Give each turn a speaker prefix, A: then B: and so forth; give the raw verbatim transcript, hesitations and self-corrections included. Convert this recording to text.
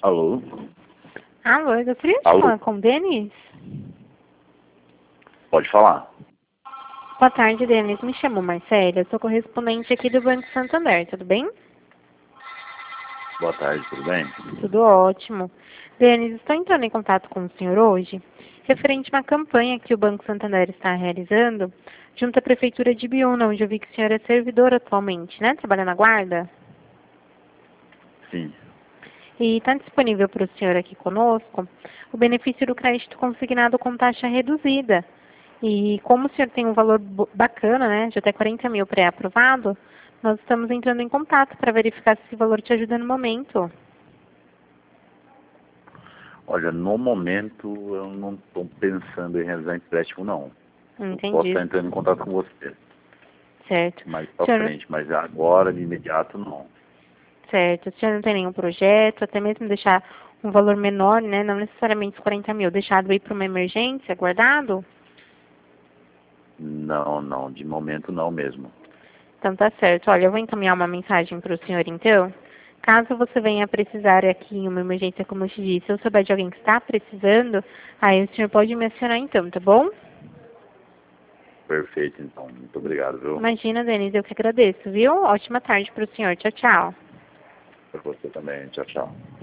A: Alô?
B: Alô, eu gostaria de
A: Alô?
B: falar com o Denis?
A: Pode falar.
B: Boa tarde, Denis. Me chamo Marcela, sou correspondente aqui do Banco Santander, tudo bem?
A: Boa tarde, tudo bem?
B: Tudo ótimo. Denis, estou entrando em contato com o senhor hoje, referente a uma campanha que o Banco Santander está realizando junto à Prefeitura de Biúna, onde eu vi que o senhor é servidor atualmente, né? Trabalha na guarda.
A: Sim.
B: E está disponível para o senhor aqui conosco o benefício do crédito consignado com taxa reduzida. E como o senhor tem um valor bacana, né, de até quarenta mil pré-aprovado, nós estamos entrando em contato para verificar se esse valor te ajuda no momento.
A: Olha, no momento eu não estou pensando em realizar empréstimo, não. Eu posso
B: Entendi.
A: estar entrando em contato com você
B: Certo.
A: mais
B: O
A: pra
B: senhor,
A: frente, mas agora, de imediato, não.
B: certo. O senhor não tem nenhum projeto, até mesmo deixar um valor menor, né, não necessariamente os quarenta mil, deixado aí para uma emergência, guardado?
A: Não, não, de momento não mesmo.
B: Então tá certo. Olha, eu vou encaminhar uma mensagem para o senhor então. Caso você venha precisar aqui em uma emergência, como eu te disse, se eu souber de alguém que está precisando, aí o senhor pode me acionar então, tá bom?
A: Perfeito, então. Muito obrigado, viu?
B: Imagina, Denise, eu que agradeço, viu? Ótima tarde para o senhor. Tchau, tchau.
A: Para você também. Tchau, tchau.